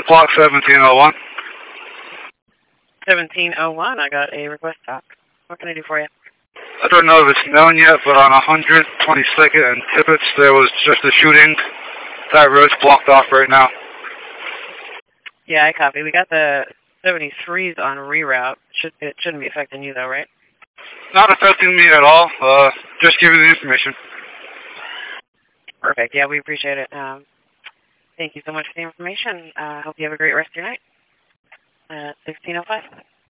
block 1701. 1701, I got a request talk. What can I do for you? I don't know if it's known yet, but on 122nd and Tippets, there was just a shooting. That road's blocked off right now. Yeah, I copy. We got the 73s on reroute. It shouldn't be affecting you, though, right? Not affecting me at all. Just giving the information. Perfect. Yeah, we appreciate it. Thank you so much for the information. Hope you have a great rest of your night. 1605.